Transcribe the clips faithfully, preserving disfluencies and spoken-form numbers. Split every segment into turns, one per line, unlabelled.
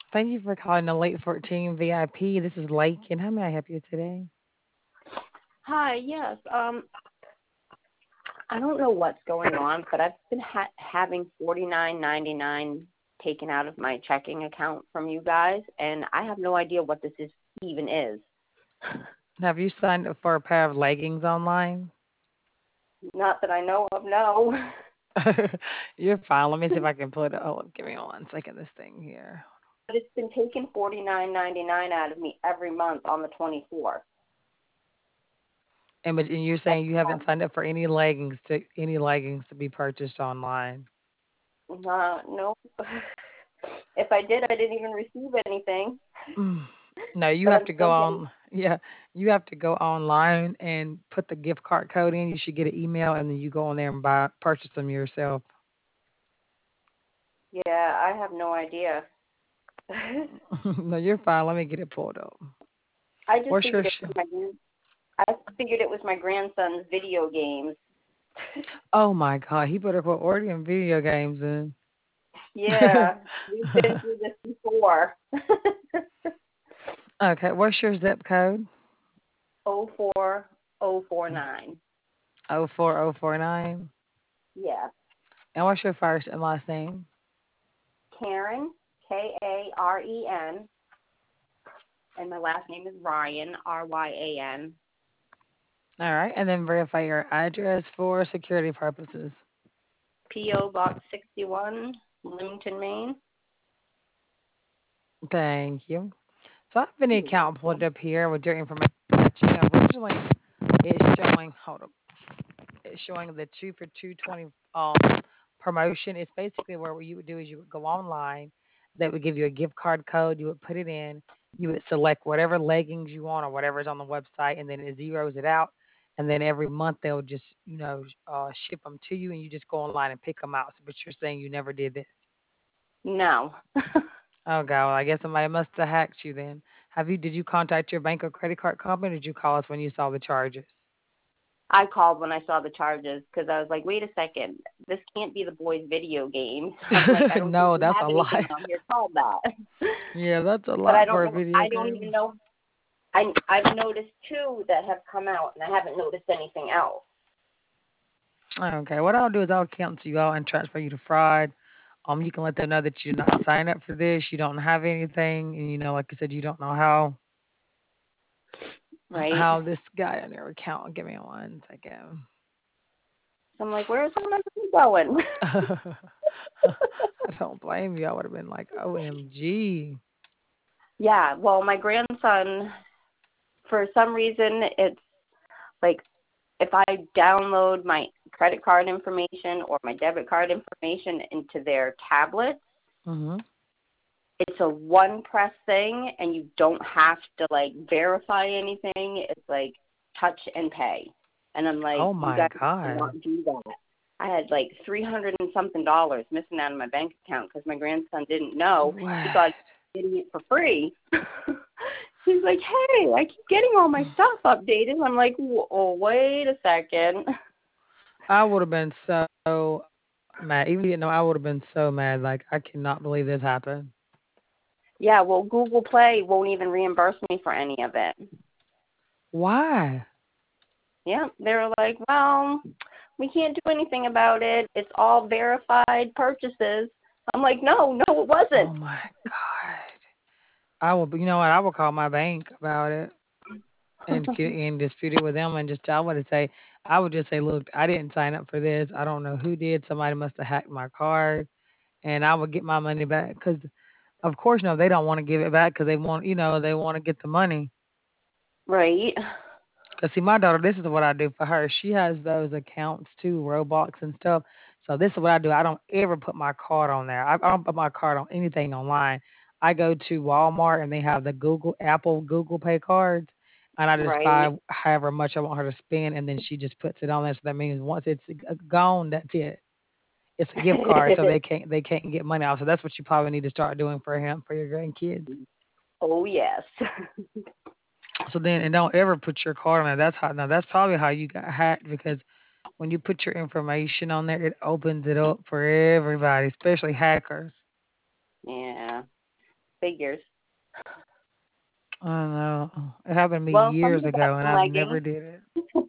Thank you for calling the Late fourteen V I P. This is Lake, and how may I help you today?
Hi, yes. Um, I don't know what's going on, but I've been ha- having forty nine ninety nine taken out of my checking account from you guys, and I have no idea what this is even is.
Have you signed up for a pair of leggings online?
Not that I know of, no.
You're fine. Let me see if I can put it. Oh, give me one second. This thing here.
But it's been taking forty nine ninety nine out of me every month on the twenty fourth.
And, but- and you're saying you haven't signed up for any leggings to any leggings to be purchased online.
Uh, no. If I did, I didn't even receive anything.
Mm. No, you
But
have
I'm
to
still
go
getting.
on. Yeah, you have to go online and put the gift card code in. You should get an email, and then you go on there and buy purchase them yourself.
Yeah, I have no idea.
No, you're fine. Let me get it pulled up.
I just
What's your
figured it
show?
was my I figured it was my grandson's video games.
Oh my God, he better put Oregon video games in.
Yeah, we've been through this before.
Okay, what's your zip code?
oh four oh four nine.
Oh four oh four nine.
Yeah.
And what's your first and last name?
Karen, K A R E N, and my last name is Ryan, R Y A N.
All right, and then verify your address for security purposes.
P O. Box sixty-one, Leamington, Maine.
Thank you. So I have an
You're
account pulled
welcome.
up here with your information. That you know, originally, it's showing. Hold up. It's showing the two for two twenty um promotion. It's basically where what you would do is you would go online. That would give you a gift card code. You would put it in. You would select whatever leggings you want or whatever's on the website, and then it zeroes it out. And then every month they'll just you know uh, ship them to you, and you just go online and pick them out. So, but you're saying you never did this.
No.
Oh God, well I guess somebody must have hacked you then. Have you? Did you contact your bank or credit card company? Or did you call us when you saw the charges?
I called when I saw the charges because I was like, wait a second, this can't be the boys' video games. I'm like, I don't think
No,
we
that's
have
a
anything
lot.
on here called that.
Yeah, that's a
But I
lot
don't
for a
know.
video
I don't
game.
even know. I I've noticed two that have come out, and I haven't noticed anything else.
Okay, what I'll do is I'll cancel you out and transfer you to fraud. Um, you can let them know that you did not sign up for this, you don't have anything, and you know, like I said, you don't know how
Right?
how this guy on your account. Give me one second.
So I'm like, where's all my money going?
I don't blame you. I would have been like, O M G.
Yeah. Well, my grandson, for some reason, it's like if I download my credit card information or my debit card information into their tablet,
Mhm.
it's a one press thing and you don't have to like verify anything. It's like touch and pay. And I'm like,
Oh
you
my
guys
God.
cannot do that. I had like three hundred and something dollars missing out of my bank account because my grandson didn't know. He
What?
thought he was getting it for free. He's like, hey, I keep getting all my stuff updated. I'm like, oh, wait a second.
I would have been so mad. Even if you didn't know, I would have been so mad. Like, I cannot believe this happened.
Yeah, well, Google Play won't even reimburse me for any of it.
Why?
Yeah, they were like, well, we can't do anything about it. It's all verified purchases. I'm like, no, no, it
Oh
wasn't.
my God. I will, you know what? I will call my bank about it and get and dispute it with them and just I would say I would just say, look, I didn't sign up for this. I don't know who did. Somebody must have hacked my card, and I would get my money back because, of course, no, they don't want to give it back because they want, you know, they want to get the money.
Right.
Cause see, my daughter, this is what I do for her. She has those accounts too, Roblox and stuff. So this is what I do. I don't ever put my card on there. I, I don't put my card on anything online. I go to Walmart and they have the Google, Apple, Google Pay cards, and I just buy
Right.
however much I want her to spend, and then she just puts it on there. So that means once it's g- gone, that's it. It's a gift card, so they can't they can't get money out. So that's what you probably need to start doing for him for your grandkids.
Oh, yes.
So then, and don't ever put your card on there. That's how. Now that's probably how you got hacked because when you put your information on there, it opens it up for everybody, especially hackers.
Yeah. Figures.
I don't know. It happened to me
Well,
years
somebody got
ago, and
some
I've
leggings.
never did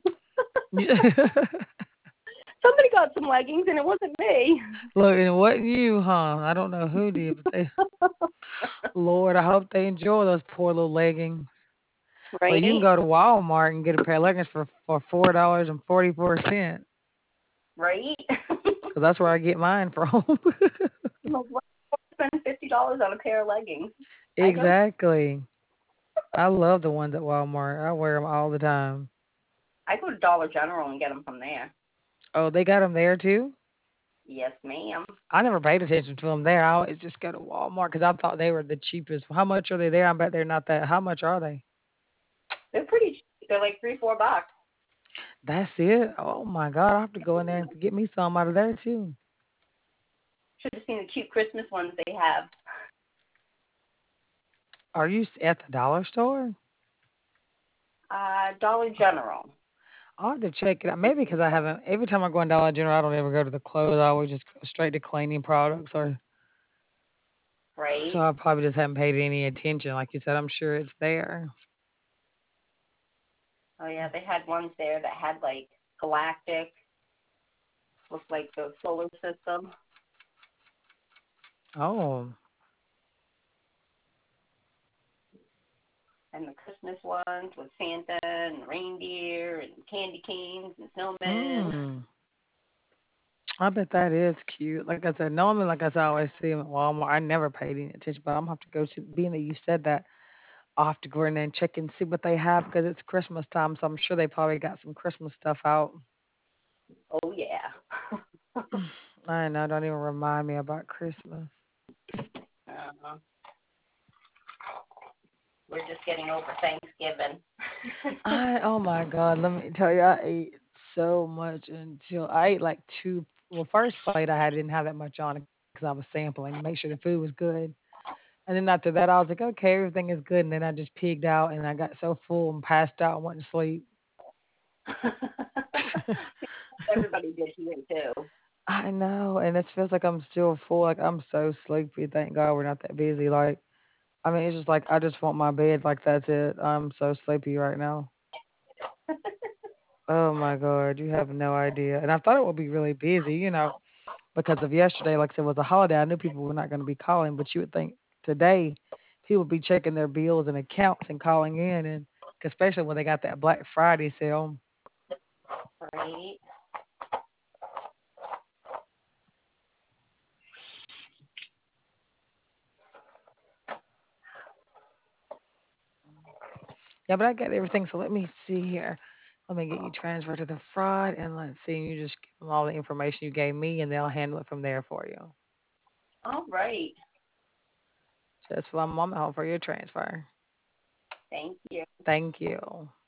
it.
Somebody got some leggings, and it wasn't me.
Look, and it wasn't you, huh? I don't know who did, but they, Lord, I hope they enjoy those poor little leggings. Well, you can
Right?
go to Walmart and get a pair of leggings for for four dollars and forty four cents,
Right?
because that's where I get mine from.
I'm like, why spend fifty dollars on a pair of leggings? I go
Exactly. I love the ones at Walmart. I wear them all the time.
I go to Dollar General and get them from there.
Oh, they got them there too.
Yes, ma'am.
I never paid attention to them there. I always just go to Walmart because I thought they were the cheapest. How much are they there? I bet they're not that. How much are they?
They're pretty cheap. They're like three, four bucks.
That's it. Oh my God, I have to go in there and get me some out of there too.
Should have seen the cute Christmas ones they have.
Are you s- at the dollar store?
Uh, Dollar General.
I'll have to check it out. Maybe because I haven't. Every time I go in Dollar General, I don't ever go to the clothes. I always just go straight to cleaning products, or so
Right?
I probably just haven't paid any attention. Like you said, I'm sure it's there.
Oh yeah, they had ones there that had like galactic, looked like the solar system,
Oh,
and the Christmas ones with Santa and reindeer and candy canes and snowmen.
mm. I bet that is cute. Like I said, normally, like I said, I always see them at Walmart. I never paid any attention, but I'm gonna have to go to. Being that you said that, I'll have to go in there and check and see what they have because it's Christmas time, so I'm sure they probably got some Christmas stuff out.
Oh yeah.
I know. Don't even remind me about Christmas.
uh, we're just getting over Thanksgiving.
I oh my God, let me tell you, I ate so much until I ate like two. Well, first plate I had didn't have that much on it because I was sampling to make sure the food was good. And then after that, I was like, okay, everything is good. And then I just pigged out and I got so full and passed out and went to sleep.
Everybody did here too.
I know, and it feels like I'm still full. Like I'm so sleepy. Thank God we're not that busy. Like I mean, it's just like I just want my bed. Like that's it. I'm so sleepy right now. Oh my God, you have no idea. And I thought it would be really busy, you know, because of yesterday. Like I said, it was a holiday. I knew people were not going to be calling, but you would think today people would be checking their bills and accounts and calling in, and especially when they got that Black Friday sale.
Right?
Yeah, but I got everything. So let me see here. Let me get you transferred to the fraud, and let's see. You just give them all the information you gave me, and they'll handle it from there for you.
All right.
Just one moment, hold for your transfer.
Thank you.
Thank you.